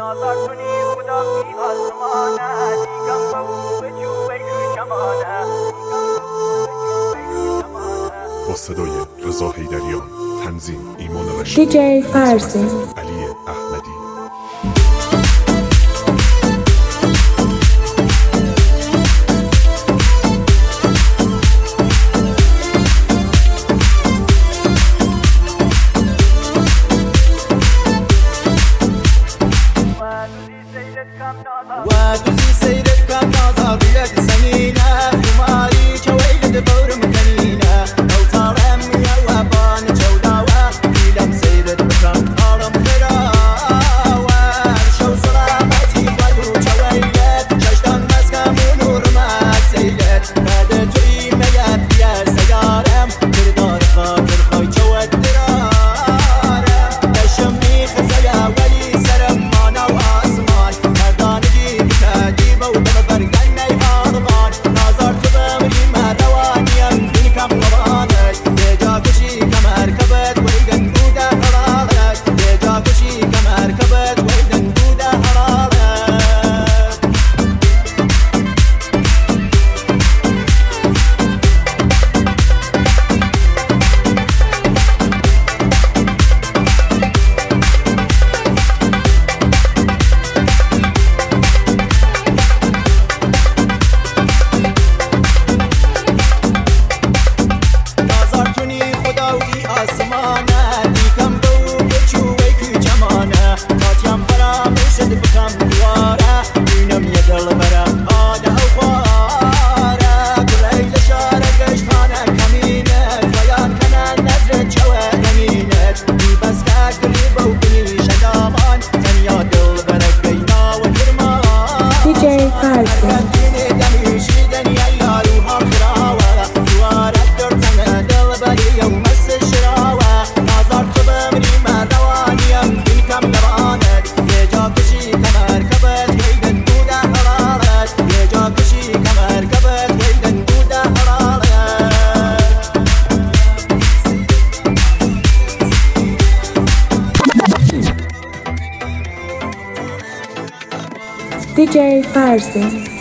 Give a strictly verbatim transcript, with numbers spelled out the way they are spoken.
نظر کنی خدا بی آسمانه دیگم با به جوه کمانه با صدای رضا حیدریان، تنظیم ایمان رشید، دیجی فرزین، علی احمدی. وادوزي سيرت كم نظر بيك سنينة وماري كويلد دور مكانينة لو ترم يا وابان جوداوة بيلم سيرت بكم طارم خراوة شو صرامتي قدو كويلد ششتان مسكم ونور ماك سيلت بعد توي مياب يا سيارم كردار خاطر خاي جواد درارم دشمي خزايا ولي سرم مانا واسمان مردانجي بتاجيبه ودم برقني هارمان نظرت بمري ما روانيم فيكم طبانك يجا كشي كم اركبت ويدن دوده حرارك يجا كشي كم اركبت ويدن دوده حرارك نظرتوني خداوي آسمانه دیکم دو بچوی که جمانه تاتیم فراموشت بکم دواره بینم یه دل برم آده و خواره گریل شاره گشتانه کمینه خیان کنن نظر جوه نمینت بی بس که گریبه و بینی شدامان تنیا دل برک گینا و کرمان دیجی فرزین، دیجی فرزین.